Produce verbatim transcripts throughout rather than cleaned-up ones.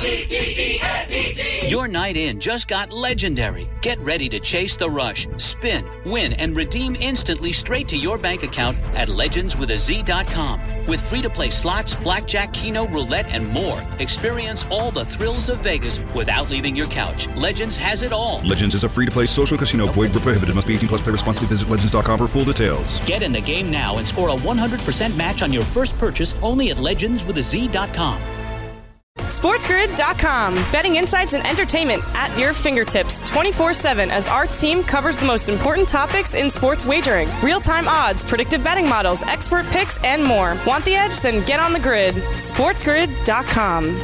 Your night in just got legendary. Get ready to chase the rush, spin, win, and redeem instantly straight to your bank account at legends with a z dot com. With free-to-play slots, blackjack, keno, roulette, and more, experience all the thrills of Vegas without leaving your couch. Legends has it all. Legends is a free-to-play social casino. Void where prohibited. Must be eighteen plus. Play responsibly. Visit legends dot com for full details. Get in the game now and score a one hundred percent match on your first purchase only at legends with a z dot com. sports grid dot com. Betting insights and entertainment at your fingertips twenty-four seven as our team covers the most important topics in sports wagering. Real-time odds, predictive betting models, expert picks, and more. Want the edge? Then get on the grid. sports grid dot com.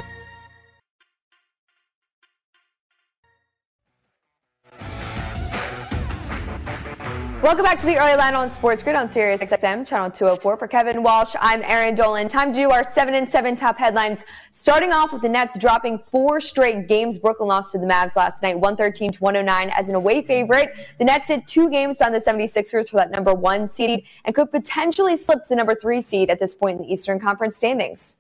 Welcome back to the Early Line on Sports Grid on Sirius X M, channel two oh four. For Kevin Walsh, I'm Erin Dolan. Time to do our seven and seven top headlines. Starting off with the Nets dropping four straight games. Brooklyn lost to the Mavs last night, one thirteen to one oh nine as an away favorite. The Nets hit two games behind the seventy-sixers for that number one seed and could potentially slip to the number three seed at this point in the Eastern Conference standings.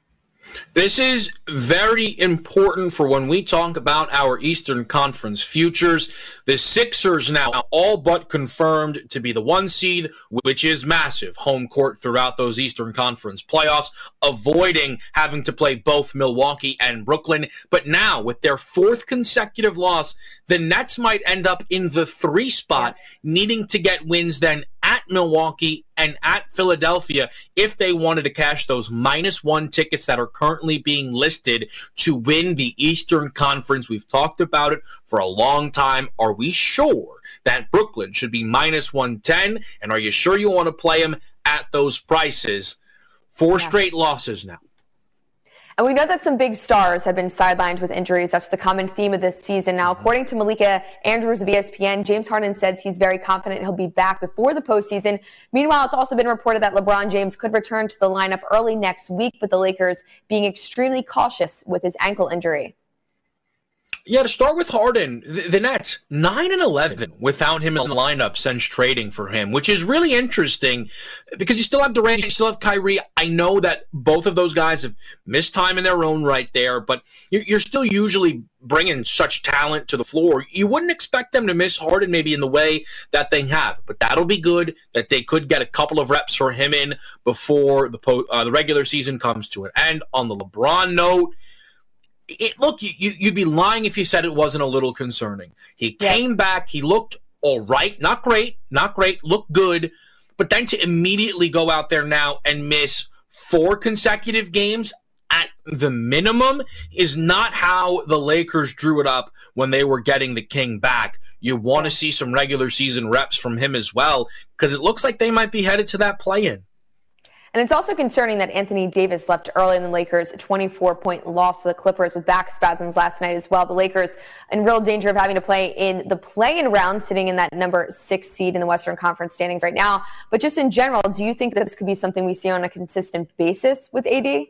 This is very important for when we talk about our Eastern Conference futures. The Sixers now all but confirmed to be the one seed, which is massive. Home court throughout those Eastern Conference playoffs, avoiding having to play both Milwaukee and Brooklyn. But now, with their fourth consecutive loss, the Nets might end up in the three spot, needing to get wins then at Milwaukee and at Philadelphia if they wanted to cash those minus one tickets that are currently being listed to win the Eastern Conference. We've talked about it for a long time. Are we sure that Brooklyn should be minus one ten? And are you sure you want to play them at those prices? Four yeah. straight losses now. And we know that some big stars have been sidelined with injuries. That's the common theme of this season. Now, according to Malika Andrews of E S P N, James Harden says he's very confident he'll be back before the postseason. Meanwhile, it's also been reported that LeBron James could return to the lineup early next week, with the Lakers being extremely cautious with his ankle injury. Yeah, to start with Harden, the, the Nets, nine and eleven without him in the lineup since trading for him, which is really interesting because you still have Durant, you still have Kyrie. I know that both of those guys have missed time in their own right there, but you're, you're still usually bringing such talent to the floor. You wouldn't expect them to miss Harden maybe in the way that they have, but that'll be good that they could get a couple of reps for him in before the, po- uh, the regular season comes to an end. On the LeBron note, It, look, you, you'd be lying if you said it wasn't a little concerning. He yeah. came back. He looked all right. Not great. Not great. Looked good. But then to immediately go out there now and miss four consecutive games at the minimum is not how the Lakers drew it up when they were getting the King back. You want to see some regular season reps from him as well, because it looks like they might be headed to that play-in. And it's also concerning that Anthony Davis left early in the Lakers' twenty-four point loss to the Clippers with back spasms last night as well. The Lakers in real danger of having to play in the play-in round, sitting in that number six seed in the Western Conference standings right now. But just in general, do you think that this could be something we see on a consistent basis with A D?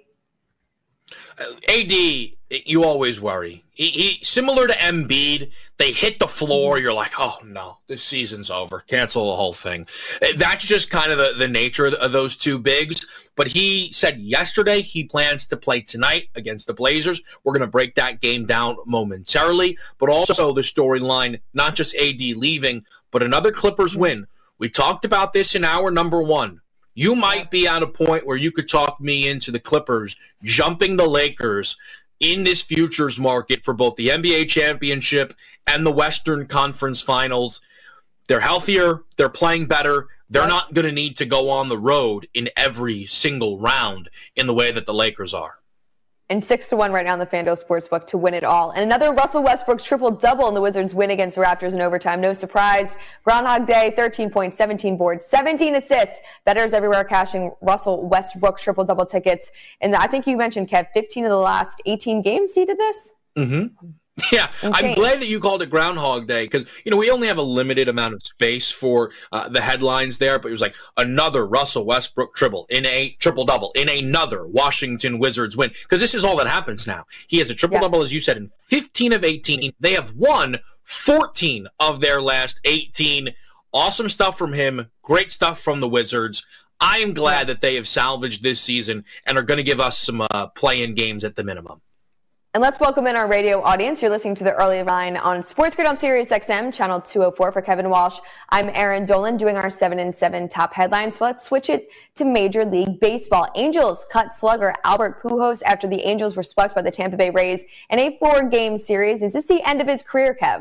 Uh, A D, you always worry. He, he similar to Embiid, they hit the floor, you're like, oh no, this season's over. Cancel the whole thing. That's just kind of the, the nature of those two bigs. But he said yesterday he plans to play tonight against the Blazers. We're going to break that game down momentarily. But also the storyline, not just A D leaving, but another Clippers win. We talked about this in hour number one. You might be at a point where you could talk me into the Clippers jumping the Lakers in this futures market for both the N B A championship and the Western Conference Finals. They're healthier. They're playing better. They're not going to need to go on the road in every single round in the way that the Lakers are. And six to one right now in the FanDuel Sportsbook to win it all. And another Russell Westbrook triple-double in the Wizards' win against the Raptors in overtime. No surprise. Groundhog Day, thirteen points, seventeen boards, seventeen assists. Bettors everywhere cashing Russell Westbrook triple-double tickets. And I think you mentioned, Kev, fifteen of the last eighteen games he did this? Mm-hmm. Yeah, Insane. I'm glad that you called it Groundhog Day because, you know, we only have a limited amount of space for uh, the headlines there, but it was like another Russell Westbrook triple in a triple-double in another Washington Wizards win, because this is all that happens now. He has a triple-double, yeah. as you said, in fifteen of eighteen. They have won fourteen of their last eighteen. Awesome stuff from him. Great stuff from the Wizards. I am glad that they have salvaged this season and are going to give us some uh, play-in games at the minimum. And let's welcome in our radio audience. You're listening to the Early Line on Sports Grid on Sirius X M, channel two oh four. For Kevin Walsh, I'm Erin Dolan doing our seven and seven top headlines. So let's switch it to Major League Baseball. Angels cut slugger Albert Pujols after the Angels were swept by the Tampa Bay Rays in a four-game series. Is this the end of his career, Kev?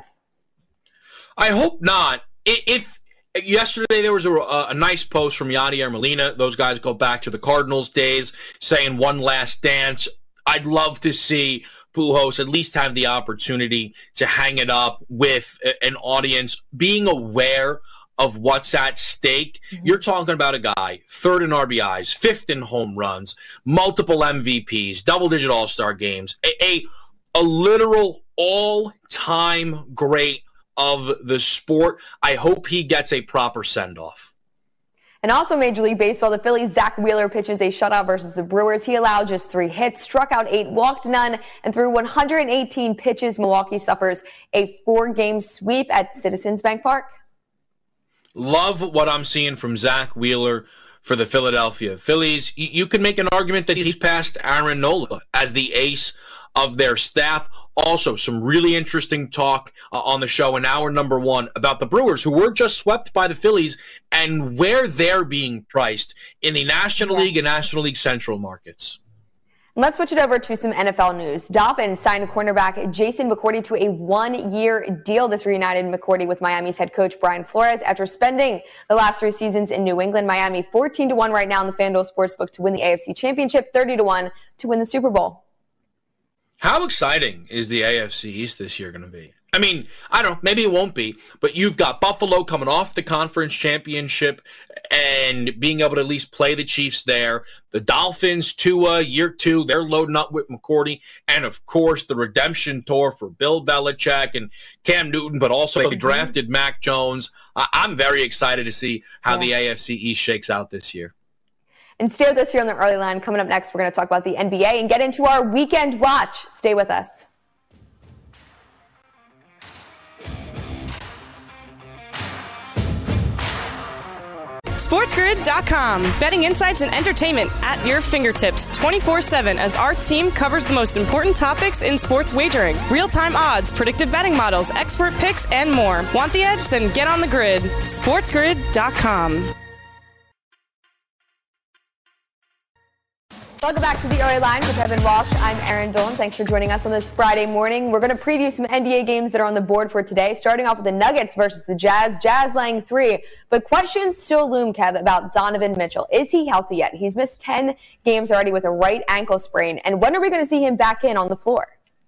I hope not. If yesterday there was a, a nice post from Yadier Molina. Those guys go back to the Cardinals days saying one last dance. I'd love to see Pujols at least have the opportunity to hang it up with an audience, being aware of what's at stake. Mm-hmm. You're talking about a guy, third in R B Is, fifth in home runs, multiple M V Ps, double-digit All-Star games, a, a, a literal all-time great of the sport. I hope he gets a proper send-off. And also Major League Baseball, the Phillies' Zach Wheeler pitches a shutout versus the Brewers. He allowed just three hits, struck out eight, walked none, and through one hundred eighteen pitches, Milwaukee suffers a four-game sweep at Citizens Bank Park. Love what I'm seeing from Zach Wheeler for the Philadelphia Phillies. You can make an argument that he's passed Aaron Nola as the ace of their staff. Also, some really interesting talk uh, on the show in hour number one about the Brewers, who were just swept by the Phillies, and where they're being priced in the National yeah. League and National League Central markets. Let's switch it over to some N F L news. Dolphins signed cornerback Jason McCourty to a one-year deal. This reunited McCourty with Miami's head coach Brian Flores after spending the last three seasons in New England. Miami fourteen to one right now in the FanDuel Sportsbook to win the A F C Championship, thirty to one to win the Super Bowl. How exciting is the A F C East this year going to be? I mean, I don't know, maybe it won't be, but you've got Buffalo coming off the conference championship and being able to at least play the Chiefs there. The Dolphins, Tua, year two, they're loading up with McCourty. And, of course, the redemption tour for Bill Belichick and Cam Newton, but also they drafted Mac Jones. Uh, I'm very excited to see how yeah. the A F C East shakes out this year. And stay with us here on the Early Line. Coming up next, we're going to talk about the N B A and get into our weekend watch. Stay with us. SportsGrid dot com. Betting insights and entertainment at your fingertips twenty-four seven as our team covers the most important topics in sports wagering. Real-time odds, predictive betting models, expert picks, and more. Want the edge? Then get on the grid. SportsGrid dot com. Welcome back to the Early Line with Kevin Walsh. I'm Erin Dolan. Thanks for joining us on this Friday morning. We're going to preview some N B A games that are on the board for today, starting off with the Nuggets versus the Jazz. Jazz laying three, but questions still loom, Kev, about Donovan Mitchell. Is he healthy yet? He's missed ten games already with a right ankle sprain. And when are we going to see him back in on the floor?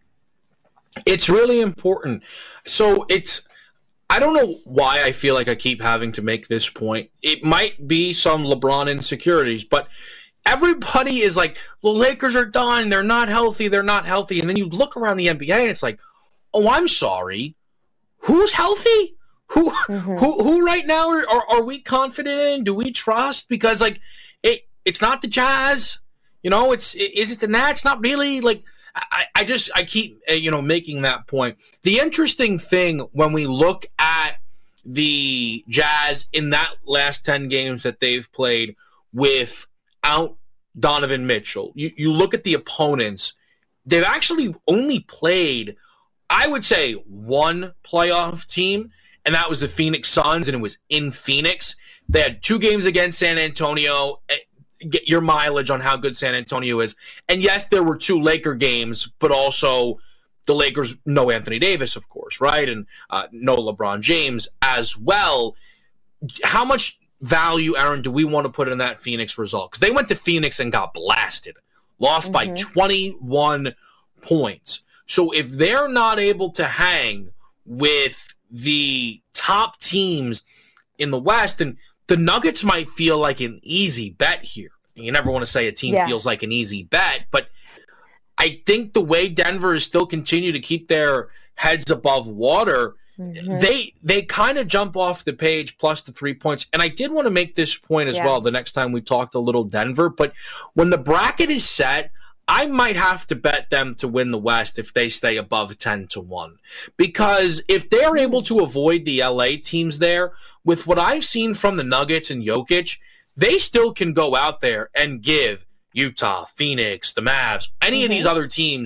It's really important. So it's... I don't know why I feel like I keep having to make this point. It might be some LeBron insecurities, but everybody is like, the Lakers are done. They're not healthy. They're not healthy. And then you look around the N B A and it's like, oh, I'm sorry. Who's healthy? Who mm-hmm. who who right now are, are, are we confident in? Do we trust? Because, like, it it's not the Jazz. You know, it's is it the Nets? Not really. Like, I, I just, I keep, you know, making that point. The interesting thing when we look at the Jazz in that last ten games that they've played with out Donovan Mitchell, you, you look at the opponents, they've actually only played, I would say, one playoff team, and that was the Phoenix Suns, and it was in Phoenix. They had two games against San Antonio. Get your mileage on how good San Antonio is. And yes, there were two Laker games, but also the Lakers, no Anthony Davis, of course, right? And uh, no LeBron James as well. How much value, Aaron, do we want to put in that Phoenix result? Because they went to Phoenix and got blasted, lost mm-hmm. by twenty-one points. So if they're not able to hang with the top teams in the West, and the Nuggets might feel like an easy bet here. You never want to say a team yeah. feels like an easy bet, but I think the way Denver is still continue to keep their heads above water, mm-hmm. they they kind of jump off the page plus the three points. And I did want to make this point as yeah. well the next time we talked a little Denver, but when the bracket is set, I might have to bet them to win the West if they stay above ten to one. Because if they're able to avoid the L A teams there, with what I've seen from the Nuggets and Jokic, they still can go out there and give Utah, Phoenix, the Mavs, any mm-hmm. of these other teams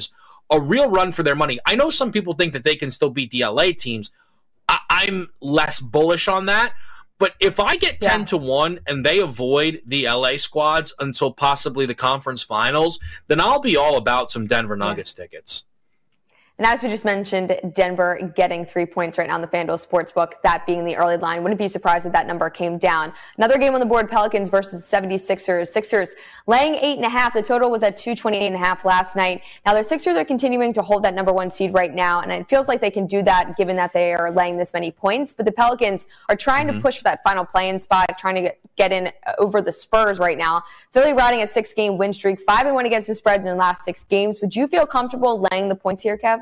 a real run for their money. I know some people think that they can still beat the L A teams. I- I'm less bullish on that. But if I get ten to one and they avoid the L A squads until possibly the conference finals, then I'll be all about some Denver Nuggets yeah. tickets. And as we just mentioned, Denver getting three points right now in the FanDuel Sportsbook, that being the early line. Wouldn't be surprised if that number came down. Another game on the board, Pelicans versus seventy-sixers. Sixers laying eight and a half. The total was at two twenty-eight and a half last night. Now the Sixers are continuing to hold that number one seed right now, and it feels like they can do that given that they are laying this many points. But the Pelicans are trying mm-hmm. to push for that final play-in spot, trying to get, get in over the Spurs right now. Philly riding a six-game win streak, five and one against the spread in the last six games. Would you feel comfortable laying the points here, Kev?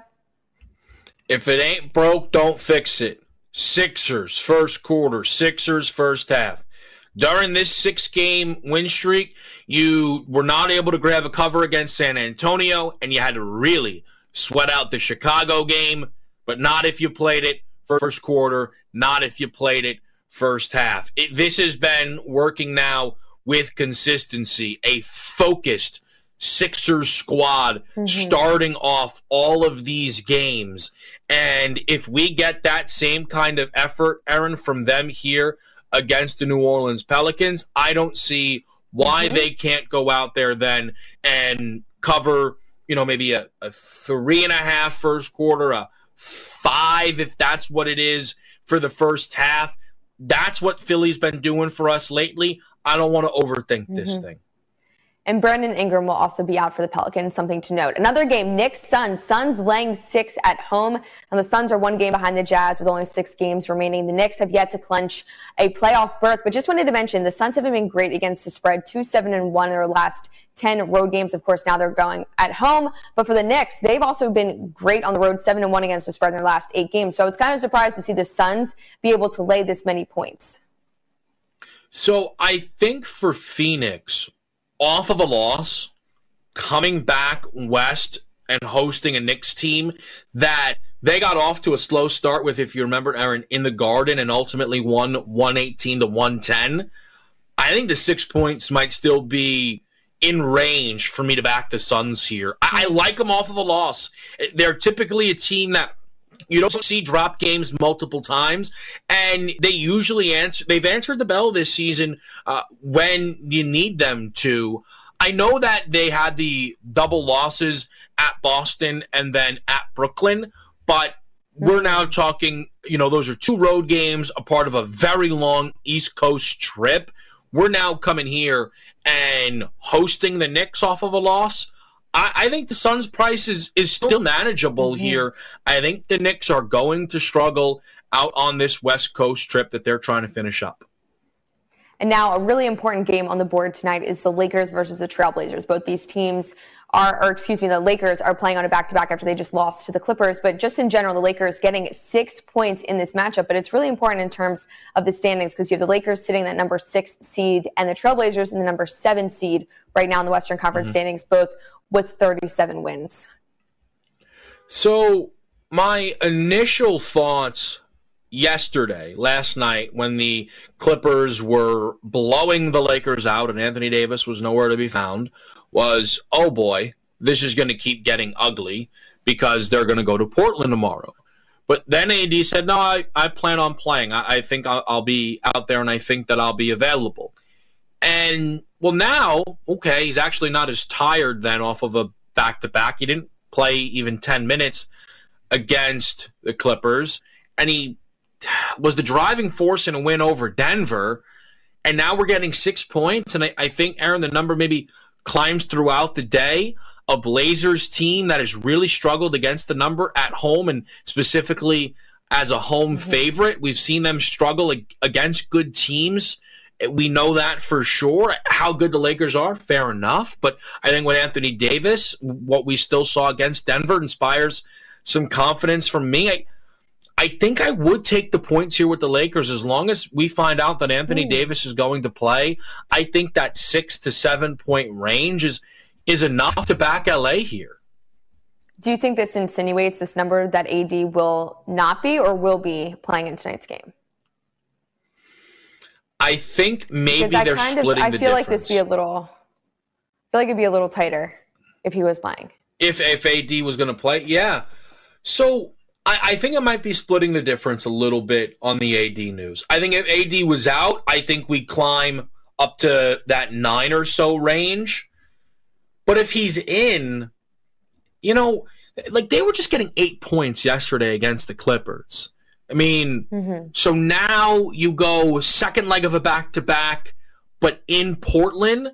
If it ain't broke, don't fix it. Sixers, first quarter. Sixers, first half. During this six-game win streak, you were not able to grab a cover against San Antonio, and you had to really sweat out the Chicago game, but not if you played it first quarter, not if you played it first half. It, this has been working now with consistency, a focused Sixers squad mm-hmm. starting off all of these games. And if we get that same kind of effort, Aaron, from them here against the New Orleans Pelicans, I don't see why mm-hmm. they can't go out there then and cover, you know, maybe a, a three and a half first quarter, a five if that's what it is for the first half. That's what Philly's been doing for us lately. I don't want to overthink mm-hmm. this thing. And Brandon Ingram will also be out for the Pelicans, something to note. Another game, Knicks, Suns. Suns laying six at home. And the Suns are one game behind the Jazz with only six games remaining. The Knicks have yet to clinch a playoff berth. But just wanted to mention, the Suns haven't been great against the spread. two seven and one in their last ten road games. Of course, now they're going at home. But for the Knicks, they've also been great on the road, seven and one against the spread in their last eight games. So I was kind of surprised to see the Suns be able to lay this many points. So I think for Phoenix, off of a loss, coming back west and hosting a Knicks team that they got off to a slow start with, if you remember, Aaron, in the Garden and ultimately won one eighteen to one ten. I think the six points might still be in range for me to back the Suns here. I, I like them off of a loss. They're typically a team that you don't see drop games multiple times, and they usually answer. They've answered the bell this season uh, when you need them to. I know that they had the double losses at Boston and then at Brooklyn, but we're now talking, you know, those are two road games, a part of a very long East Coast trip. We're now coming here and hosting the Knicks off of a loss. I, I think the Suns' price is, is still manageable mm-hmm. here. I think the Knicks are going to struggle out on this West Coast trip that they're trying to finish up. And now a really important game on the board tonight is the Lakers versus the Trailblazers. Both these teams are, or excuse me, the Lakers are playing on a back-to-back after they just lost to the Clippers. But just in general, the Lakers getting six points in this matchup. But it's really important in terms of the standings because you have the Lakers sitting at number six seed and the Trailblazers in the number seven seed right now in the Western Conference mm-hmm. standings, both with thirty-seven wins. So my initial thoughts yesterday, last night, when the Clippers were blowing the Lakers out and Anthony Davis was nowhere to be found, was, oh boy, this is going to keep getting ugly because they're going to go to Portland tomorrow. But then A D said, no, I, I plan on playing. I, I think I'll, I'll be out there and I think that I'll be available. And, well, now, okay, he's actually not as tired then off of a back-to-back. He didn't play even ten minutes against the Clippers, and he was the driving force in a win over Denver, and now we're getting six points, and I, I think, Aaron, the number maybe climbs throughout the day. A Blazers team that has really struggled against the number at home, and specifically as a home mm-hmm. favorite. We've seen them struggle against good teams. We know that for sure. How good the Lakers are, fair enough. But I think with Anthony Davis, what we still saw against Denver inspires some confidence from me. I, I think I would take the points here with the Lakers as long as we find out that Anthony Ooh. Davis is going to play. I think that six to seven point range is is enough to back L A here. Do you think this insinuates this number that A D will not be or will be playing in tonight's game? I think maybe they're kind splitting of, the I feel difference. like this be a little. I feel like it'd be a little tighter if he was playing. If if A D was going to play, yeah. So I, I think it might be splitting the difference a little bit on the A D news. I think if A D was out, I think we climb up to that nine or so range. But if he's in, you know, like they were just getting eight points yesterday against the Clippers. I mean, mm-hmm. so now you go second leg of a back-to-back, but in Portland,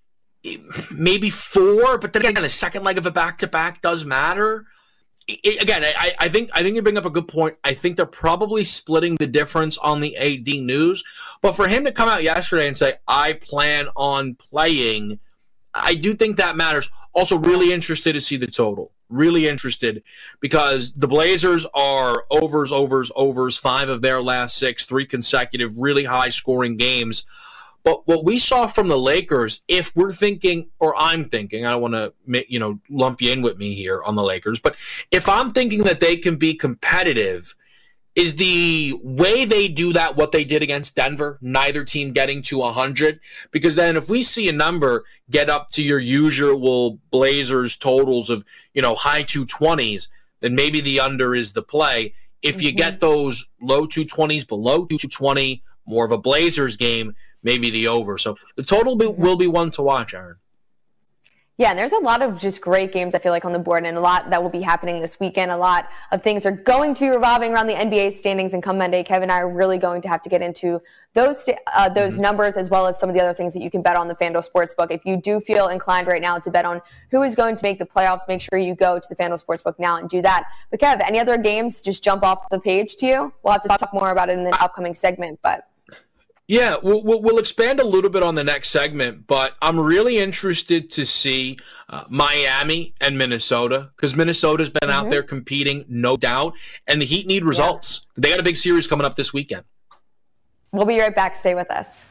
maybe four, but then again, the second leg of a back-to-back does matter. It, again, I, I think I think you bring up a good point. I think they're probably splitting the difference on the A D news. But for him to come out yesterday and say, I plan on playing, I do think that matters. Also, really interested to see the total. Really interested because the Blazers are overs, overs, overs, five of their last six, three consecutive, really high-scoring games. But what we saw from the Lakers, if we're thinking, or I'm thinking, I don't want to, you know, lump you in with me here on the Lakers, but if I'm thinking that they can be competitive, is the way they do that what they did against Denver, neither team getting to one hundred? Because then if we see a number get up to your usual Blazers totals of, you know, high two twenties, then maybe the under is the play. If mm-hmm. you get those low two twenties, below two twenty, more of a Blazers game, maybe the over. So the total be, will be one to watch, Aaron. Yeah, and there's a lot of just great games, I feel like, on the board, and a lot that will be happening this weekend. A lot of things are going to be revolving around the N B A standings, and come Monday, Kevin and I are really going to have to get into those uh, those mm-hmm. numbers, as well as some of the other things that you can bet on the FanDuel Sportsbook. If you do feel inclined right now to bet on who is going to make the playoffs, make sure you go to the FanDuel Sportsbook now and do that. But Kev, any other games just jump off the page to you? We'll have to talk more about it in the upcoming segment, but... Yeah, we'll, we'll expand a little bit on the next segment, but I'm really interested to see uh, Miami and Minnesota, because Minnesota's been mm-hmm. out there competing, no doubt, and the Heat need results. Yeah. They got a big series coming up this weekend. We'll be right back. Stay with us.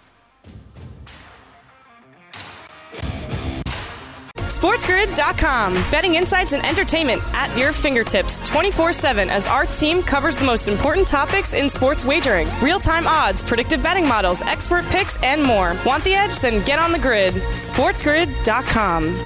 SportsGrid dot com. Betting insights and entertainment at your fingertips twenty-four seven as our team covers the most important topics in sports wagering. Real-time odds, predictive betting models, expert picks, and more. Want the edge? Then get on the grid. SportsGrid dot com.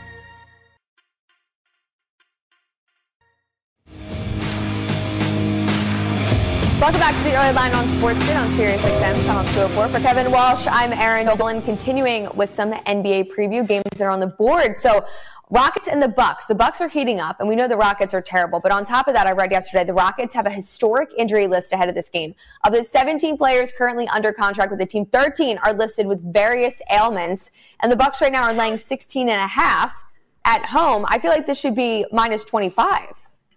Welcome back to the Early Line on SportsGrid on Sirius X M, channel two oh four. For Kevin Walsh, I'm Erin Dolan, continuing with some N B A preview games that are on the board. So, Rockets and the Bucks. The Bucks are heating up, and we know the Rockets are terrible. But on top of that, I read yesterday, the Rockets have a historic injury list ahead of this game. Of the seventeen players currently under contract with the team, thirteen are listed with various ailments. And the Bucks right now are laying sixteen and a half at home. I feel like this should be minus twenty-five.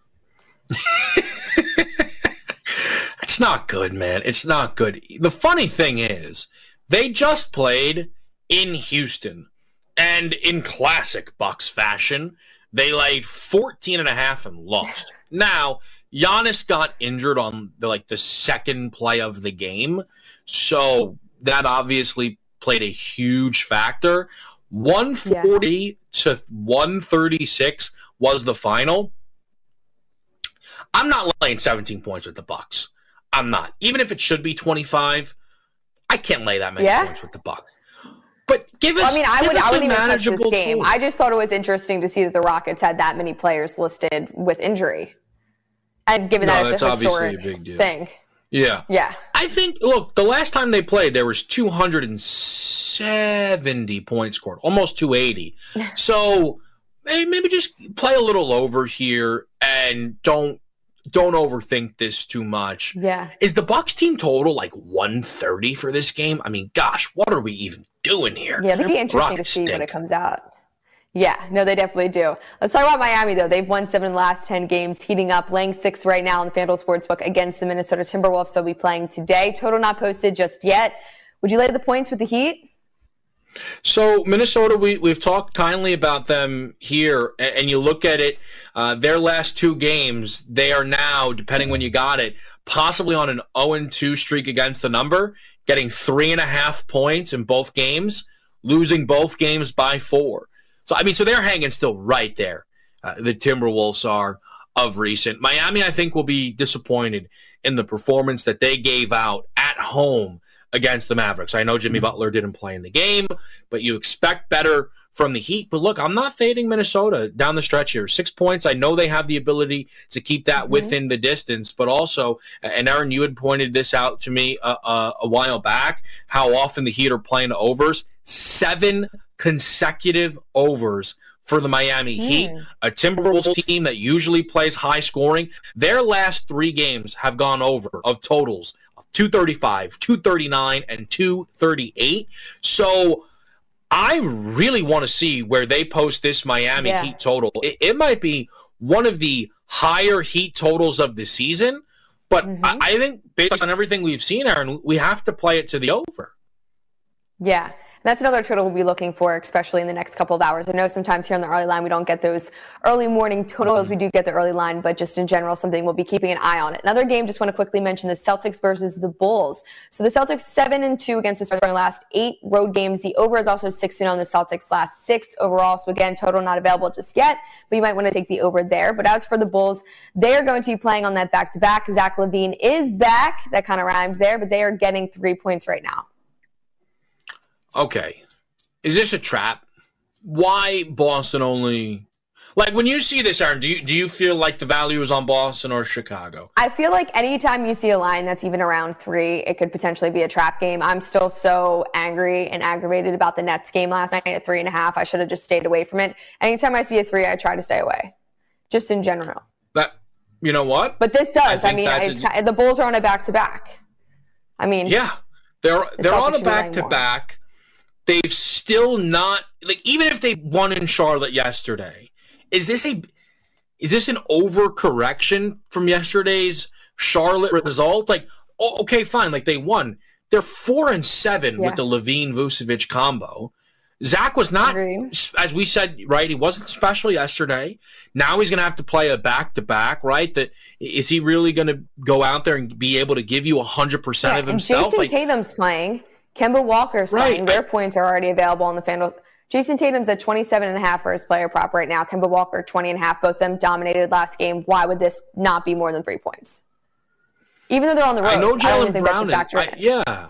It's not good, man. It's not good. The funny thing is, they just played in Houston, and in classic Bucks fashion, they laid fourteen and a half and lost. Now, Giannis got injured on the, like the second play of the game, so that obviously played a huge factor. one forty yeah. to one thirty-six was the final. I'm not laying seventeen points with the Bucks. I'm not. Even if it should be twenty-five, I can't lay that many yeah. points with the Bucks. But give us. Well, I mean, I would. I wouldn't even touch this game. Tool. I just thought it was interesting to see that the Rockets had that many players listed with injury, and given no, that it's a historic a big deal. thing. Yeah. Yeah. I think. Look, the last time they played, there was two hundred seventy points scored, almost two eighty. So maybe just play a little over here and don't. Don't overthink this too much. Yeah. Is the Bucks team total like one thirty for this game? I mean, gosh, what are we even doing here? Yeah, it'd be interesting Rockets to see stink. when it comes out. Yeah, no, they definitely do. Let's talk about Miami, though. They've won seven of the last ten games, heating up, laying six right now on the FanDuel Sportsbook against the Minnesota Timberwolves. They'll be playing today. Total not posted just yet. Would you lay the points with the Heat? So Minnesota, we, we've talked kindly about them here, and, and you look at it, uh, their last two games, they are now, depending when you got it, possibly on an oh and two streak against the number, getting three and a half points in both games, losing both games by four. So, I mean, so they're hanging still right there. Uh, the Timberwolves are of recent. Miami, I think, will be disappointed in the performance that they gave out at home against the Mavericks. I know Jimmy Butler didn't play in the game, but you expect better from the Heat. But look, I'm not fading Minnesota down the stretch here. Six points. I know they have the ability to keep that mm-hmm. within the distance, but also, and Aaron, you had pointed this out to me uh, uh, a while back, how often the Heat are playing overs. Seven consecutive overs for the Miami mm. Heat, a Timberwolves team that usually plays high scoring. Their last three games have gone over of totals of two thirty-five, two thirty-nine, and two thirty-eight. So I really want to see where they post this Miami yeah. Heat total. It, it might be one of the higher Heat totals of the season, but mm-hmm. I, I think based on everything we've seen, Aaron, we have to play it to the over. Yeah. That's another total we'll be looking for, especially in the next couple of hours. I know sometimes here on the early line, we don't get those early morning totals. We do get the early line, but just in general, something we'll be keeping an eye on. Another game, just want to quickly mention the Celtics versus the Bulls. So the Celtics seven and two against the spread in their last eight road games. The over is also six and oh on the Celtics last six overall. So again, total not available just yet, but you might want to take the over there. But as for the Bulls, they are going to be playing on that back-to-back. Zach LaVine is back. That kind of rhymes there, but they are getting three points right now. Okay. Is this a trap? Why Boston only? Like, when you see this, Aaron, do you do you feel like the value is on Boston or Chicago? I feel like anytime you see a line that's even around three, it could potentially be a trap game. I'm still so angry and aggravated about the Nets game last night at three and a half. I should have just stayed away from it. Anytime I see a three, I try to stay away, just in general. That, you know what? But this does. I, I mean, it's, a, the Bulls are on a back-to-back. I mean, yeah, they're they're on a back-to-back. They've still not, like, even if they won in Charlotte yesterday, is this a is this an overcorrection from yesterday's Charlotte result? Like, oh, okay, fine, like they won. They're four and seven yeah. with the LaVine-Vucevic combo. Zach was not, as we said, right, he wasn't special yesterday. Now he's going to have to play a back-to-back, right? That is he really going to go out there and be able to give you one hundred percent yeah, of himself? Jason like, Tatum's playing. Kemba Walker's playing. Right. Their points are already available on the FanDuel. Jason Tatum's at twenty-seven and a half for his player prop right now. Kemba Walker, twenty and a half. Both of them dominated last game. Why would this not be more than three points? Even though they're on the road, I know Jaylen Brown is, I, yeah.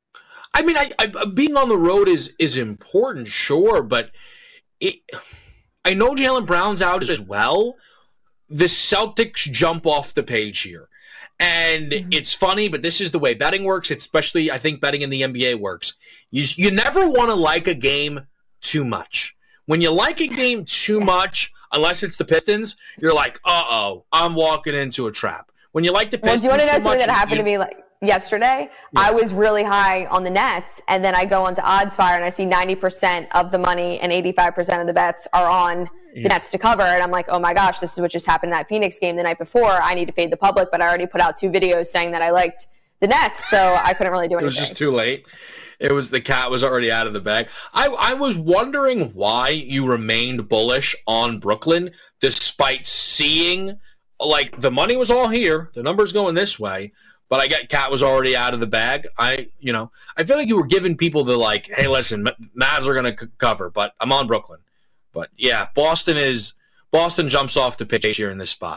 I mean, I, I, being on the road is is important, sure, but it, I know Jaylen Brown's out as well. The Celtics jump off the page here. And mm-hmm. it's funny, but this is the way betting works, especially I think betting in the N B A works. You you never want to like a game too much. When you like a game too much, unless it's the Pistons, you're like, uh-oh, I'm walking into a trap. When you like the Pistons, well, do you want to know something much, that happened you, to me like yesterday? Yeah. I was really high on the Nets, and then I go onto OddsFire, and I see ninety percent of the money and eighty-five percent of the bets are on the yeah. Nets to cover, and I'm like, oh my gosh, this is what just happened in that Phoenix game the night before. I need to fade the public, but I already put out two videos saying that I liked the Nets, so I couldn't really do anything. It was just too late. It was the cat was already out of the bag. I, I was wondering why you remained bullish on Brooklyn despite seeing, like, the money was all here, the numbers going this way, but I get cat was already out of the bag. I, you know, I feel like you were giving people the, like, hey, listen, Mavs are going to c- cover, but I'm on Brooklyn. But yeah, Boston is Boston jumps off the page here in this spot.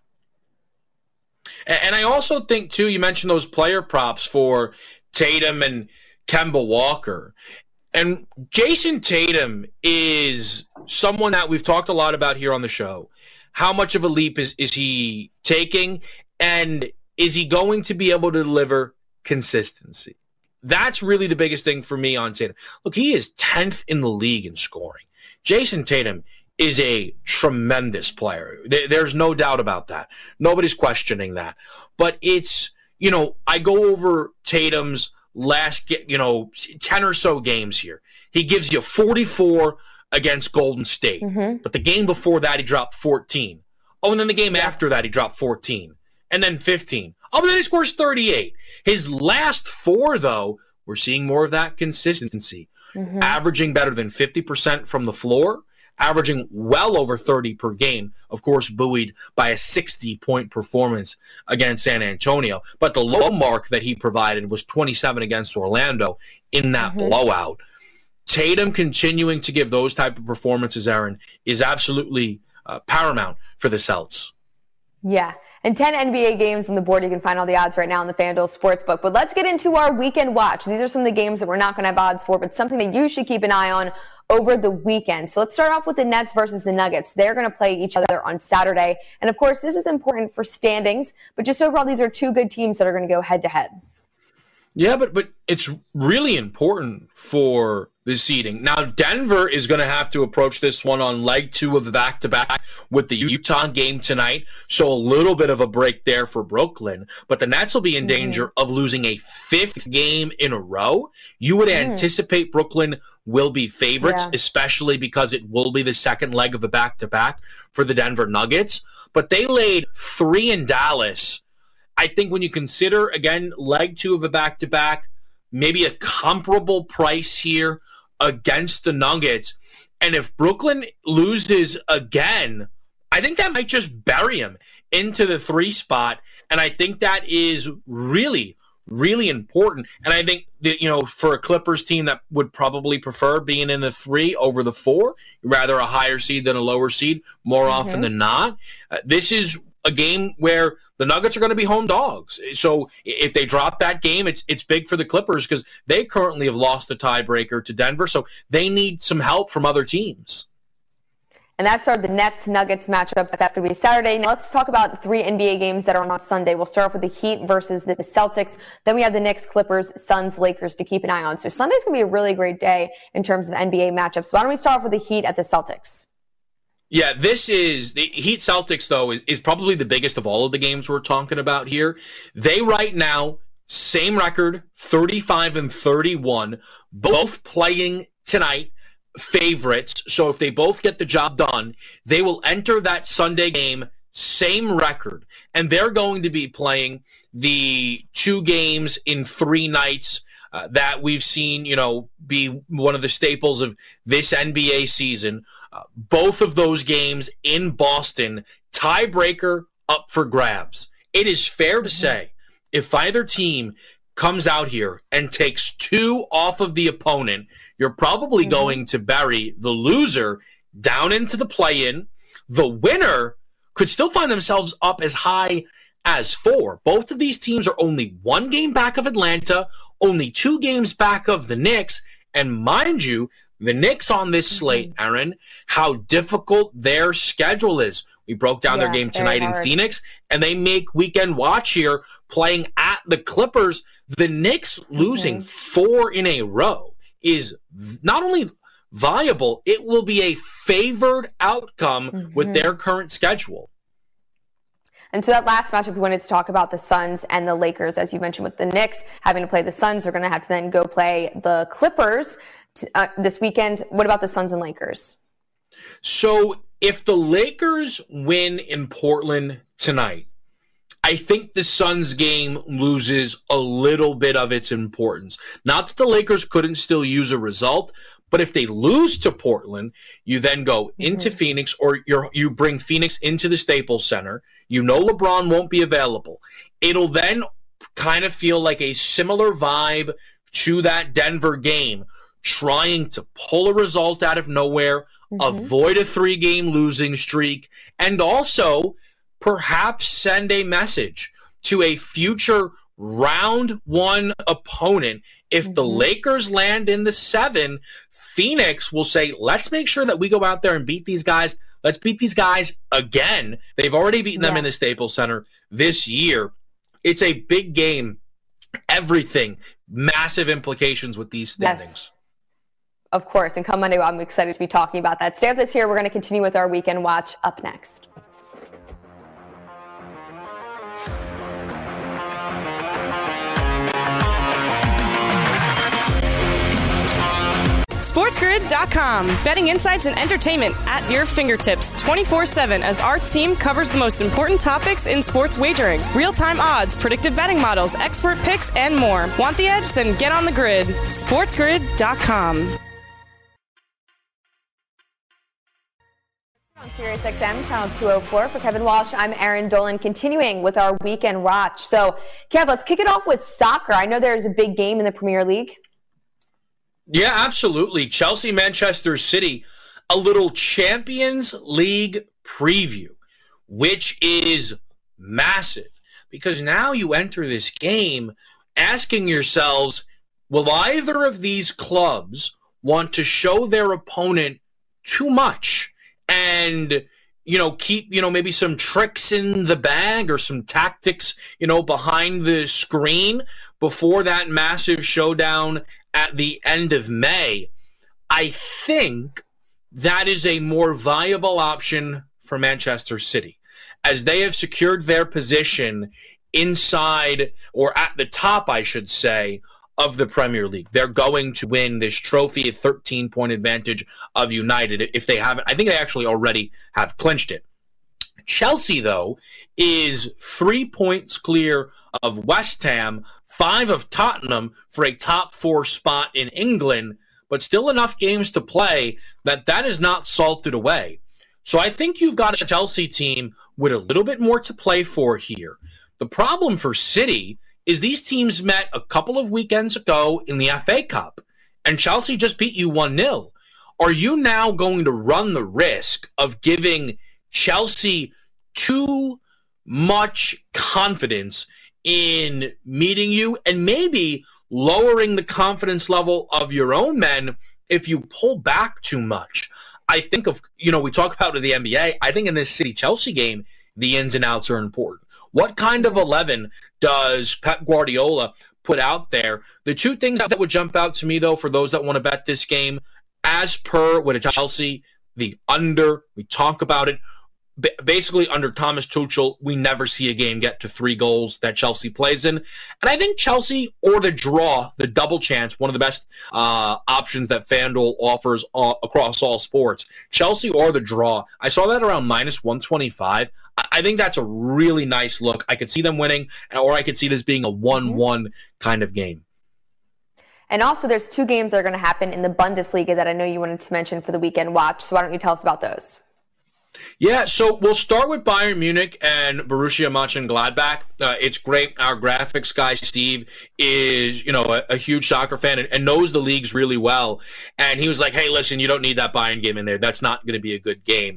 And, and I also think too, you mentioned those player props for Tatum and Kemba Walker. And Jason Tatum is someone that we've talked a lot about here on the show. How much of a leap is, is he taking? And is he going to be able to deliver consistency? That's really the biggest thing for me on Tatum. Look, he is tenth in the league in scoring. Jason Tatum is a tremendous player. There's no doubt about that. Nobody's questioning that. But it's, you know, I go over Tatum's last, you know, ten or so games here. He gives you forty-four against Golden State. Mm-hmm. But the game before that, he dropped fourteen. Oh, and then the game yeah. after that, he dropped fourteen. And then fifteen. Oh, but then he scores thirty-eight. His last four, though, we're seeing more of that consistency. Mm-hmm. Averaging better than fifty percent from the floor, averaging well over thirty per game, of course, buoyed by a sixty-point performance against San Antonio. But the low mark that he provided was twenty-seven against Orlando in that mm-hmm. blowout. Tatum continuing to give those type of performances, Aaron, is absolutely uh, paramount for the Celts. Yeah. And ten N B A games on the board. You can find all the odds right now on the FanDuel Sportsbook. But let's get into our weekend watch. These are some of the games that we're not going to have odds for, but something that you should keep an eye on over the weekend. So let's start off with the Nets versus the Nuggets. They're going to play each other on Saturday. And of course, this is important for standings, but just overall, these are two good teams that are going to go head to head. Yeah, but but it's really important for the seeding. Now, Denver is going to have to approach this one on leg two of the back-to-back with the Utah game tonight, so a little bit of a break there for Brooklyn. But the Nets will be in danger mm-hmm. of losing a fifth game in a row. You would mm. anticipate Brooklyn will be favorites, yeah. especially because it will be the second leg of the back-to-back for the Denver Nuggets. But they laid three in Dallas. I think when you consider, again, leg two of a back-to-back, maybe a comparable price here against the Nuggets. And if Brooklyn loses again, I think that might just bury him into the three spot. And I think that is really, really important. And I think that, you know, for a Clippers team that would probably prefer being in the three over the four, rather a higher seed than a lower seed, more mm-hmm. often than not, uh, this is a game where the Nuggets are going to be home dogs. So if they drop that game, it's it's big for the Clippers because they currently have lost the tiebreaker to Denver. So they need some help from other teams. And that's our the Nets-Nuggets matchup. That's going to be Saturday. Now let's talk about three N B A games that are on Sunday. We'll start off with the Heat versus the Celtics. Then we have the Knicks, Clippers, Suns, Lakers to keep an eye on. So Sunday's going to be a really great day in terms of N B A matchups. Why don't we start off with the Heat at the Celtics? Yeah, this is the Heat Celtics, though, is, is probably the biggest of all of the games we're talking about here. They right now, same record, thirty-five and thirty-one, both playing tonight, favorites. So if they both get the job done, they will enter that Sunday game, same record. And they're going to be playing the two games in three nights uh, that we've seen, you know, be one of the staples of this N B A season. Uh, both of those games in Boston, tiebreaker up for grabs. It is fair to say if either team comes out here and takes two off of the opponent, you're probably mm-hmm. going to bury the loser down into the play-in. The winner could still find themselves up as high as four. Both of these teams are only one game back of Atlanta, only two games back of the Knicks, and mind you, the Knicks on this slate, Aaron, how difficult their schedule is. We broke down yeah, their game tonight in Phoenix, and they make weekend watch here playing at the Clippers. The Knicks losing mm-hmm. four in a row is not only viable, it will be a favored outcome mm-hmm. with their current schedule. And so that last matchup, we wanted to talk about the Suns and the Lakers. As you mentioned with the Knicks having to play the Suns, they're going to have to then go play the Clippers uh, this weekend. What about the Suns and Lakers? So if the Lakers win in Portland tonight, I think the Suns game loses a little bit of its importance. Not that the Lakers couldn't still use a result, but if they lose to Portland, you then go into mm-hmm. Phoenix, or you're, you bring Phoenix into the Staples Center. You know LeBron won't be available. It'll then kind of feel like a similar vibe to that Denver game, trying to pull a result out of nowhere, mm-hmm. avoid a three-game losing streak, and also perhaps send a message to a future round one opponent. If mm-hmm. the Lakers land in the seven, Phoenix will say, let's make sure that we go out there and beat these guys. Let's beat these guys again. They've already beaten them yeah. in the Staples Center this year. It's a big game. Everything. Massive implications with these standings. Yes. Of course. And come Monday, I'm excited to be talking about that. Stay with us here. We're going to continue with our Weekend Watch up next. SportsGrid dot com. Betting insights and entertainment at your fingertips twenty-four seven as our team covers the most important topics in sports wagering. Real-time odds, predictive betting models, expert picks, and more. Want the edge? Then get on the grid. SportsGrid dot com. On Sirius X M, channel two oh four. For Kevin Walsh, I'm Erin Dolan, continuing with our Weekend Watch. So, Kev, let's kick it off with soccer. I know there's a big game in the Premier League. Yeah, absolutely. Chelsea, Manchester City, a little Champions League preview, which is massive because now you enter this game asking yourselves, will either of these clubs want to show their opponent too much and, you know, keep, you know, maybe some tricks in the bag or some tactics, you know, behind the screen before that massive showdown at the end of May, I think that is a more viable option for Manchester City, as they have secured their position inside, or at the top, I should say, of the Premier League. They're going to win this trophy, a thirteen-point advantage of United if they haven't. I think they actually already have clinched it. Chelsea, though, is three points clear of West Ham, five of Tottenham for a top four spot in England, but still enough games to play that that is not salted away. So I think you've got a Chelsea team with a little bit more to play for here. The problem for City is these teams met a couple of weekends ago in the F A Cup, and Chelsea just beat you one nil. Are you now going to run the risk of giving Chelsea too much confidence in meeting you and maybe lowering the confidence level of your own men if you pull back too much? I think of, you know, we talk about the N B A. I think in this City-Chelsea game, the ins and outs are important. What kind of eleven does Pep Guardiola put out there? The two things that would jump out to me, though, for those that want to bet this game, as per with a Chelsea, the under, we talk about it. Basically, under Thomas Tuchel, we never see a game get to three goals that Chelsea plays in. And I think Chelsea or the draw, the double chance, one of the best uh, options that FanDuel offers all, across all sports. Chelsea or the draw. I saw that around minus one twenty-five. I think that's a really nice look. I could see them winning, or I could see this being a one one kind of game. And also, there's two games that are going to happen in the Bundesliga that I know you wanted to mention for the weekend watch. So why don't you tell us about those? Yeah, so we'll start with Bayern Munich and Borussia Mönchengladbach. Uh, it's great. Our graphics guy, Steve, is, you know, a, a huge soccer fan and, and knows the leagues really well. And he was like, hey, listen, you don't need that Bayern game in there. That's not going to be a good game.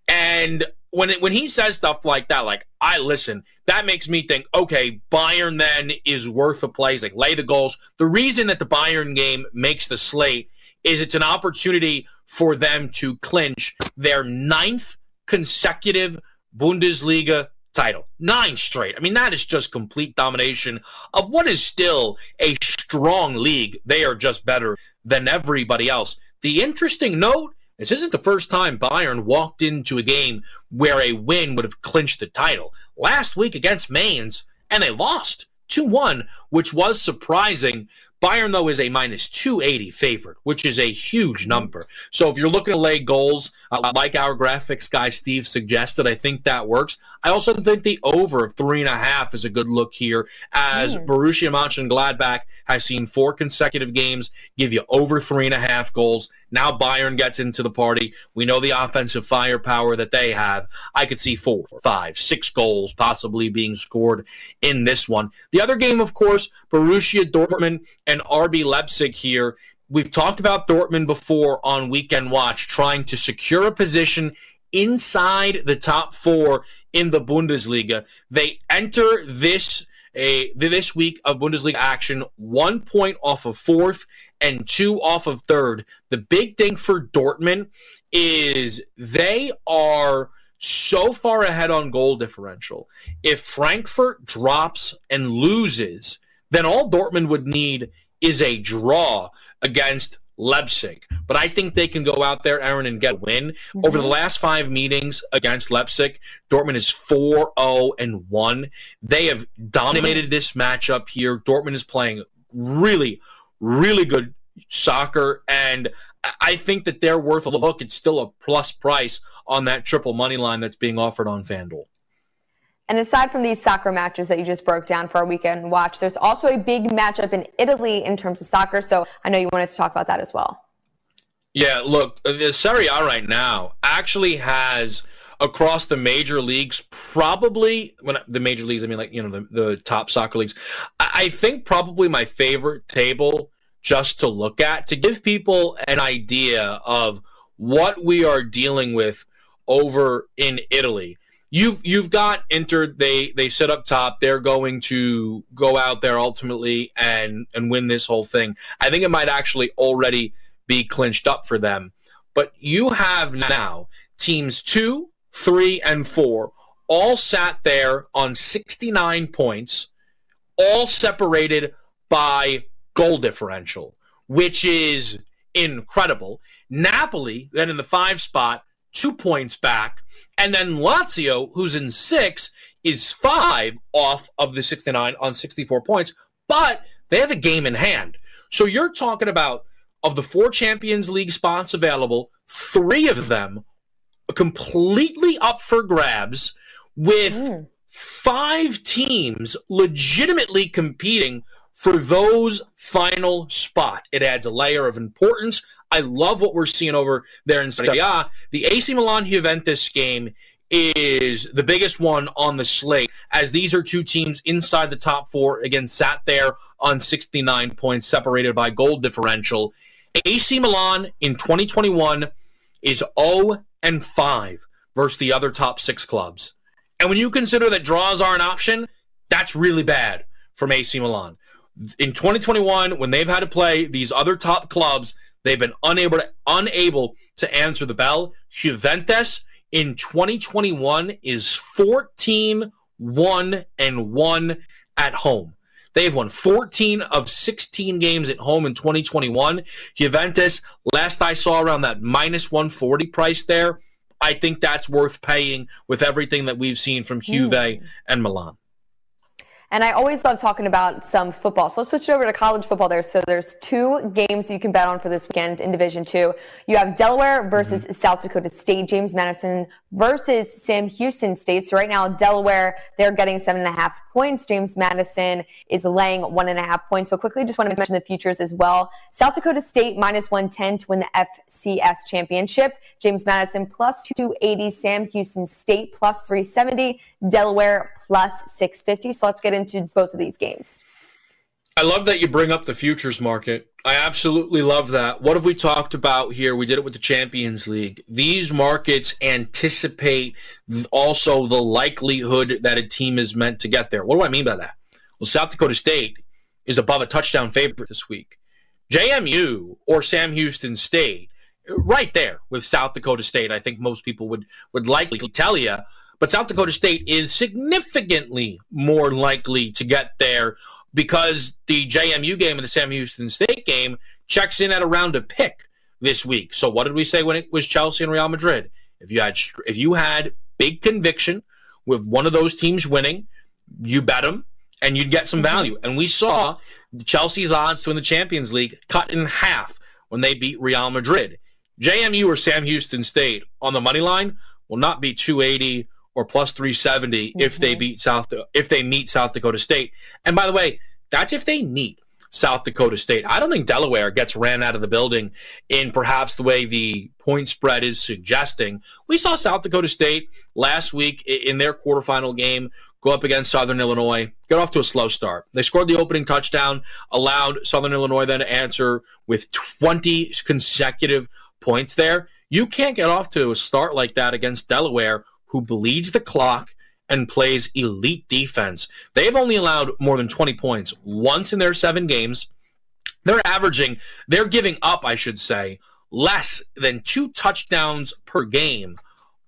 And when it, when he says stuff like that, like, I listen, that makes me think, okay, Bayern then is worth a play. He's like, lay the goals. The reason that the Bayern game makes the slate is it's an opportunity for them to clinch their ninth consecutive Bundesliga title. Nine straight. I mean, that is just complete domination of what is still a strong league. They are just better than everybody else. The interesting note, this isn't the first time Bayern walked into a game where a win would have clinched the title. Last week against Mainz, and they lost two one, which was surprising. Bayern, though, is a minus two eighty favorite, which is a huge number. So if you're looking to lay goals, uh, like our graphics guy Steve suggested, I think that works. I also think the over of three and a half is a good look here, as mm. Borussia Mönchengladbach has seen four consecutive games give you over three and a half goals. Now Bayern gets into the party. We know the offensive firepower that they have. I could see four, five, six goals possibly being scored in this one. The other game, of course, Borussia Dortmund and R B Leipzig here. We've talked about Dortmund before on Weekend Watch, trying to secure a position inside the top four in the Bundesliga. They enter this a this week of Bundesliga action one point off of fourth and two off of third. The big thing for Dortmund is they are so far ahead on goal differential. If Frankfurt drops and loses, then all Dortmund would need is a draw against Leipzig. But I think they can go out there, Aaron, and get a win. Mm-hmm. Over the last five meetings against Leipzig, Dortmund is four oh and one. They have dominated this matchup here. Dortmund is playing really, really good soccer, and I think that they're worth a look. It's still a plus price on that triple money line that's being offered on FanDuel. And aside from these soccer matches that you just broke down for our weekend watch, there's also a big matchup in Italy in terms of soccer. So I know you wanted to talk about that as well. Yeah, look, the Serie A right now actually has, across the major leagues, probably, when the major leagues, I mean, like, you know, the, the top soccer leagues, I think probably my favorite table just to look at, to give people an idea of what we are dealing with over in Italy. You've you've got Inter. They they sit up top. They're going to go out there ultimately and and win this whole thing. I think it might actually already be clinched up for them. But you have now teams two, three, and four all sat there on sixty-nine points, all separated by goal differential, which is incredible. Napoli, then in the five spot, two points back. And then Lazio, who's in six, is five off of the sixty-nine on sixty-four points. But they have a game in hand. So you're talking about, of the four Champions League spots available, three of them completely up for grabs, with mm. five teams legitimately competing for those final spots. It adds a layer of importance. I love what we're seeing over there in Serie A. The A C Milan-Juventus game is the biggest one on the slate, as these are two teams inside the top four, again, sat there on sixty-nine points, separated by goal differential. A C Milan in twenty twenty-one is oh and five versus the other top six clubs. And when you consider that draws are an option, that's really bad from A C Milan. In twenty twenty-one, when they've had to play these other top clubs, they've been unable to, unable to answer the bell. Juventus in twenty twenty-one is fourteen, one, and one at home. They've won fourteen of sixteen games at home in twenty twenty-one. Juventus, last I saw, around that minus one forty price there. I think that's worth paying with everything that we've seen from Juve mm. and Milan. And I always love talking about some football. So let's switch it over to college football there. So there's two games you can bet on for this weekend in Division two. You have Delaware versus mm-hmm. South Dakota State, James Madison versus Sam Houston State. So right now, Delaware, they're getting seven and a half points. James Madison is laying one and a half points. But quickly, just want to mention the futures as well. South Dakota State minus one ten to win the F C S championship. James Madison plus two eighty. Sam Houston State plus three seventy. Delaware plus six fifty. So let's get into both of these games. I love that you bring up the futures market. I absolutely love that. What have we talked about here? We did it with the Champions League. These markets anticipate also the likelihood that a team is meant to get there. What do I mean by that? Well, South Dakota State is above a touchdown favorite this week. J M U or Sam Houston State, right there with South Dakota State, I think most people would, would likely tell you. But South Dakota State is significantly more likely to get there because the J M U game and the Sam Houston State game checks in at around a pick this week. So what did we say when it was Chelsea and Real Madrid? If you had if you had big conviction with one of those teams winning, you bet them and you'd get some value. And we saw Chelsea's odds to win the Champions League cut in half when they beat Real Madrid. J M U or Sam Houston State on the money line will not be two eighty or plus three seventy mm-hmm. if they beat South if they meet South Dakota State. And by the way, that's if they meet South Dakota State. I don't think Delaware gets ran out of the building in perhaps the way the point spread is suggesting. We saw South Dakota State last week in their quarterfinal game go up against Southern Illinois, get off to a slow start. They scored the opening touchdown, allowed Southern Illinois then to answer with twenty consecutive points there. You can't get off to a start like that against Delaware, who bleeds the clock and plays elite defense. They've only allowed more than twenty points once in their seven games. They're averaging, they're giving up, I should say, less than two touchdowns per game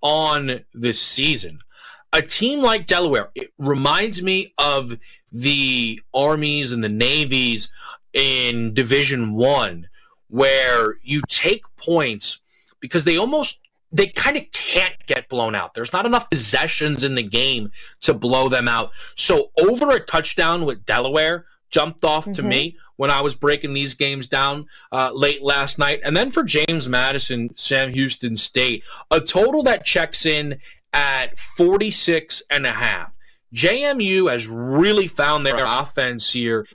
on this season. A team like Delaware, it reminds me of the Armies and the Navies in Division One, where you take points because they almost They kind of can't get blown out. There's not enough possessions in the game to blow them out. So over a touchdown with Delaware jumped off mm-hmm. to me when I was breaking these games down uh, late last night. And then for James Madison, Sam Houston State, a total that checks in at forty-six and a half. J M U has really found their offense here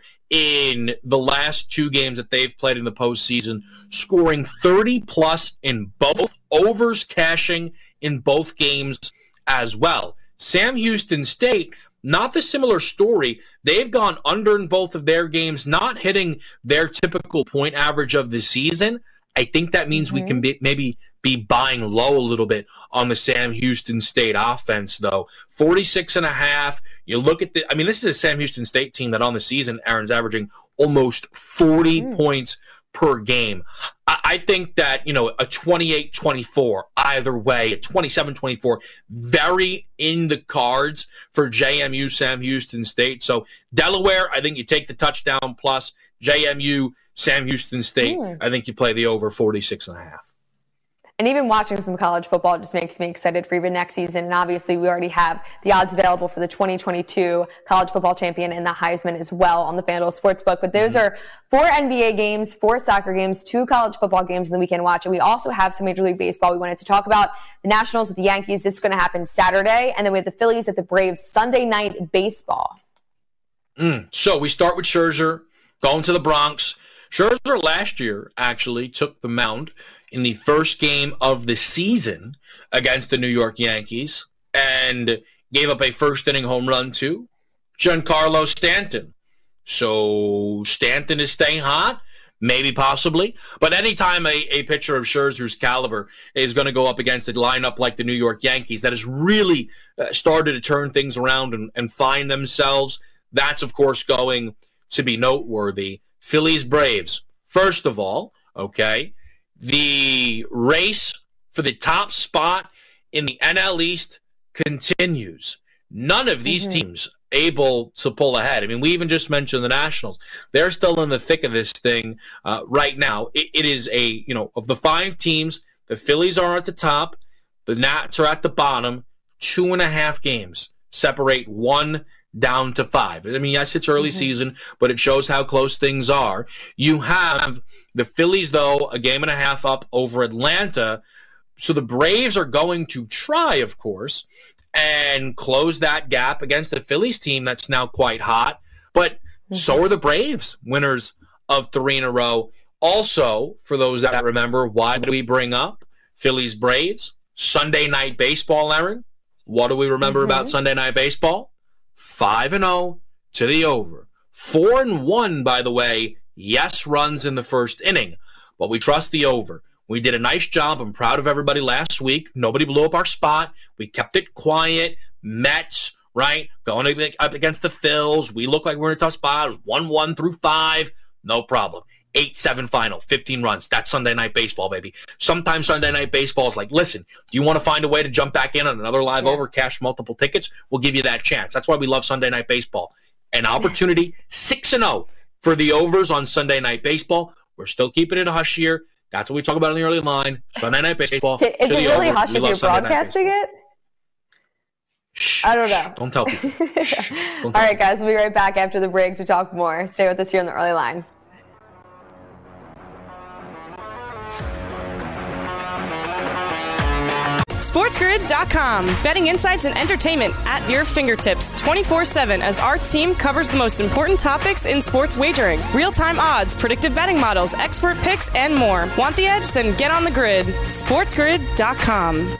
in the last two games that they've played in the postseason, scoring thirty plus in both, overs cashing in both games as well. Sam Houston State, not the similar story. They've gone under in both of their games, not hitting their typical point average of the season. I think that means mm-hmm. we can be, maybe be buying low a little bit on the Sam Houston State offense, though. forty-six and a half. You look at the, I mean, this is a Sam Houston State team that on the season, Aaron's averaging almost forty mm. points per game. I, I think that, you know, a twenty-eight twenty-four, either way, a twenty-seven twenty-four, very in the cards for J M U, Sam Houston State. So Delaware, I think you take the touchdown plus. J M U, Sam Houston State, mm. I think you play the over forty-six and a half. And even watching some college football just makes me excited for even next season. And obviously, we already have the odds available for the twenty twenty-two college football champion and the Heisman as well on the FanDuel Sportsbook. But those mm-hmm. are four N B A games, four soccer games, two college football games in the weekend watch. And we also have some Major League Baseball. We wanted to talk about the Nationals with the Yankees. This is going to happen Saturday. And then we have the Phillies at the Braves Sunday night baseball. Mm. So we start with Scherzer going to the Bronx. Scherzer last year actually took the mound in the first game of the season against the New York Yankees and gave up a first-inning home run to Giancarlo Stanton. So Stanton is staying hot, maybe possibly. But anytime a, a pitcher of Scherzer's caliber is going to go up against a lineup like the New York Yankees that has really uh, started to turn things around and, and find themselves, that's, of course, going to be noteworthy. Phillies Braves. First of all, okay, the race for the top spot in the N L East continues. None of these mm-hmm. teams able to pull ahead. I mean, we even just mentioned the Nationals. They're still in the thick of this thing uh, right now. It, it is a, you know, of the five teams, the Phillies are at the top, the Nats are at the bottom. Two and a half games separate one down to five. I mean, yes, it's early mm-hmm. season, but it shows how close things are. You have the Phillies, though, a game and a half up over Atlanta. So the Braves are going to try, of course, and close that gap against the Phillies team that's now quite hot. But mm-hmm. so are the Braves, winners of three in a row. Also, for those that remember, why do we bring up Phillies Braves? Sunday night baseball, Erin. What do we remember mm-hmm. about Sunday night baseball? five and oh to the over. four and one, by the way, yes, runs in the first inning, but we trust the over. We did a nice job. I'm proud of everybody last week. Nobody blew up our spot. We kept it quiet. Mets, right, going up against the Phils. We look like we're in a tough spot. It was one one through five. No problem. eight seven final, fifteen runs. That's Sunday night baseball, baby. Sometimes Sunday night baseball is like, listen, do you want to find a way to jump back in on another live over, cash multiple tickets? We'll give you that chance. That's why we love Sunday night baseball. An opportunity, six and oh for the overs on Sunday night baseball. We're still keeping it a hush here. That's what we talk about in the early line. Sunday night baseball. Is it really over. hush if you're broadcasting it? Shh, I don't know. Don't tell people. Shh, don't tell All right, guys, we'll be right back after the break to talk more. Stay with us here on the early line. SportsGrid dot com. Betting insights and entertainment at your fingertips twenty-four seven as our team covers the most important topics in sports wagering. Real-time odds, predictive betting models, expert picks, and more. Want the edge? Then get on the grid. SportsGrid dot com.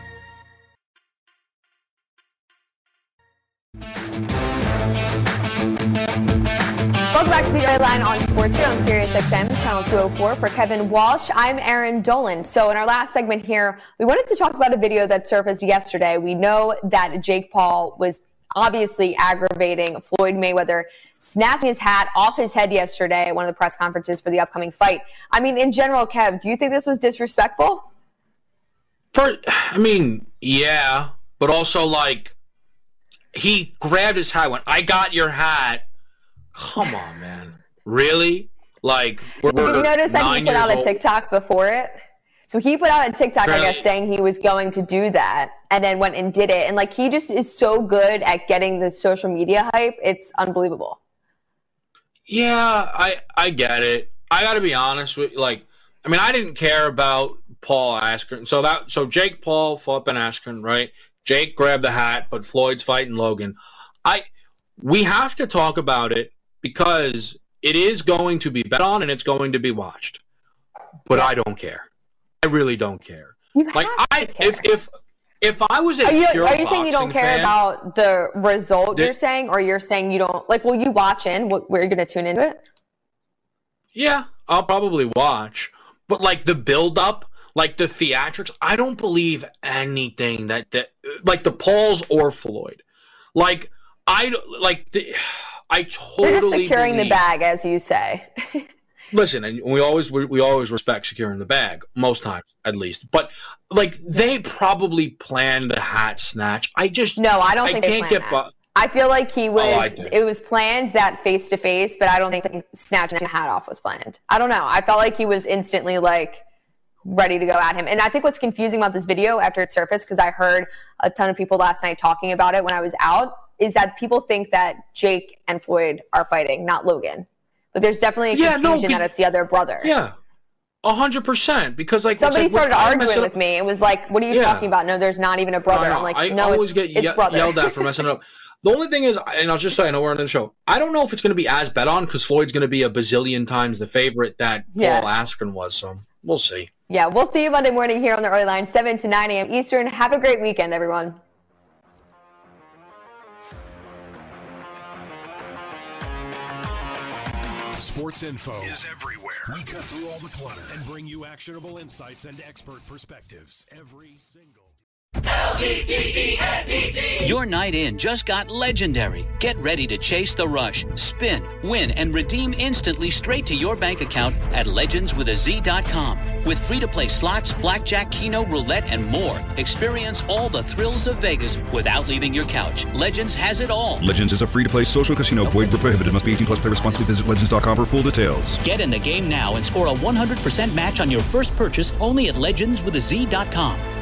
Welcome back to the Early Line on Sports here on Sirius X M, channel two oh four. For Kevin Walsh, I'm Erin Dolan. So in our last segment here, we wanted to talk about a video that surfaced yesterday. We know that Jake Paul was obviously aggravating Floyd Mayweather, snatching his hat off his head yesterday at one of the press conferences for the upcoming fight. I mean, in general, Kev, do you think this was disrespectful? For, I mean, yeah, but also, like, he grabbed his hat, went, I got your hat. Come on, man. Really? Like, we're Did you notice that he put out a TikTok before it? So he put out a TikTok, really? I guess, saying he was going to do that and then went and did it. And, like, he just is so good at getting the social media hype. It's unbelievable. Yeah, I, I get it. I got to be honest with you. Like, I mean, I didn't care about Paul Askren. So, that, so Jake Paul fought Ben Askren, right? Jake grabbed the hat, but Floyd's fighting Logan. I We have to talk about it, because it is going to be bet on and it's going to be watched. But yeah. I don't care. I really don't care. You like I care. if if if I was a Are you, pure are you saying you don't care fan, about the result the, you're saying, or you're saying you don't like will you watch in? Where you're gonna tune into it? Yeah, I'll probably watch. But like the build up, like the theatrics, I don't believe anything that that like the Pauls or Floyd. Like I like the I totally They're just securing believe, the bag, as you say. listen, and we always we, we always respect securing the bag, most times at least. But like they probably planned the hat snatch. I just no, I don't I think can't they get. That. I feel like he was. Oh, it was planned that face to face, but I don't think that snatching the hat off was planned. I don't know. I felt like he was instantly like ready to go at him. And I think what's confusing about this video after it surfaced, because I heard a ton of people last night talking about it when I was out, is that people think that Jake and Floyd are fighting, not Logan. But there's definitely a confusion yeah, no, be, that it's the other brother. Yeah. A hundred percent, because like somebody like, started arguing with me. It was like, "What are you yeah. talking about? No, there's not even a brother." No, no, I'm like, I "No, always it's, get it's ye- brother." yelled at for messing it up. The only thing is, and I'll just say, I know we're on the show. I don't know if it's going to be as bet on because Floyd's going to be a bazillion times the favorite that yeah. Paul Askren was. So we'll see. Yeah, we'll see you Monday morning here on the Early Line, seven to nine a.m. Eastern. Have a great weekend, everyone. Sports info is everywhere. We cut through all the clutter and bring you actionable insights and expert perspectives every single L E D E N E T. Your night in just got legendary. Get ready to chase the rush, spin, win, and redeem instantly straight to your bank account at legends with a z dot com. With free-to-play slots, blackjack, keno, roulette, and more, experience all the thrills of Vegas without leaving your couch. Legends has it all. Legends is a free-to-play social casino. Void where prohibited. Must be eighteen plus. Play responsibly. Visit legends dot com for full details. Get in the game now and score a one hundred percent match on your first purchase only at legends with a z dot com.